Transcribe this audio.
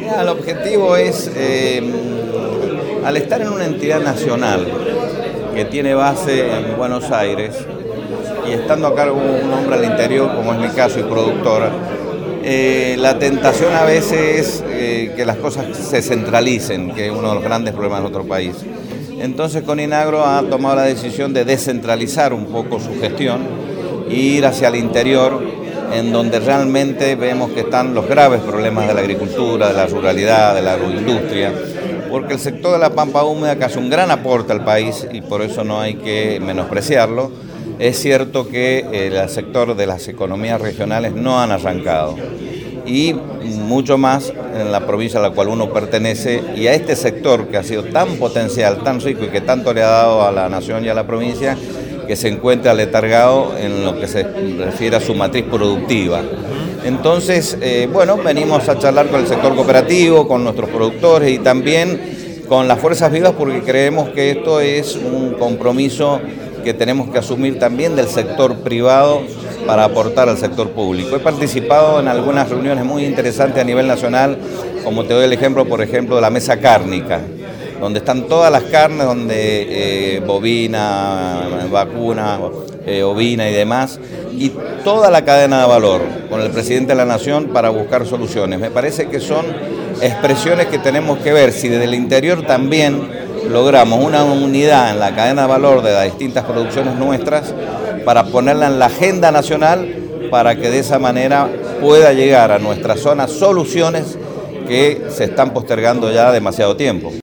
El objetivo es, al estar en una entidad nacional que tiene base en Buenos Aires y estando a cargo un hombre al interior, como es mi caso, y productora, la tentación a veces es que las cosas se centralicen, que es uno de los grandes problemas de nuestro país. Entonces Coninagro ha tomado la decisión de descentralizar un poco su gestión e ir hacia el interior, en donde realmente vemos que están los graves problemas de la agricultura, de la ruralidad, de la agroindustria, porque el sector de la pampa húmeda, que hace un gran aporte al país y por eso no hay que menospreciarlo, es cierto que el sector de las economías regionales no han arrancado, y mucho más en la provincia a la cual uno pertenece, y a este sector que ha sido tan potencial, tan rico y que tanto le ha dado a la nación y a la provincia, que se encuentra letargado en lo que se refiere a su matriz productiva. Entonces, venimos a charlar con el sector cooperativo, con nuestros productores y también con las fuerzas vivas, porque creemos que esto es un compromiso que tenemos que asumir también del sector privado para aportar al sector público. He participado en algunas reuniones muy interesantes a nivel nacional, como te doy el ejemplo, por ejemplo, de la mesa cárnica, donde están todas las carnes, donde bovina, vacuna, ovina y demás, y toda la cadena de valor, con el presidente de la Nación para buscar soluciones. Me parece que son expresiones que tenemos que ver si desde el interior también logramos una unidad en la cadena de valor de las distintas producciones nuestras para ponerla en la agenda nacional, para que de esa manera pueda llegar a nuestra zona soluciones que se están postergando ya demasiado tiempo.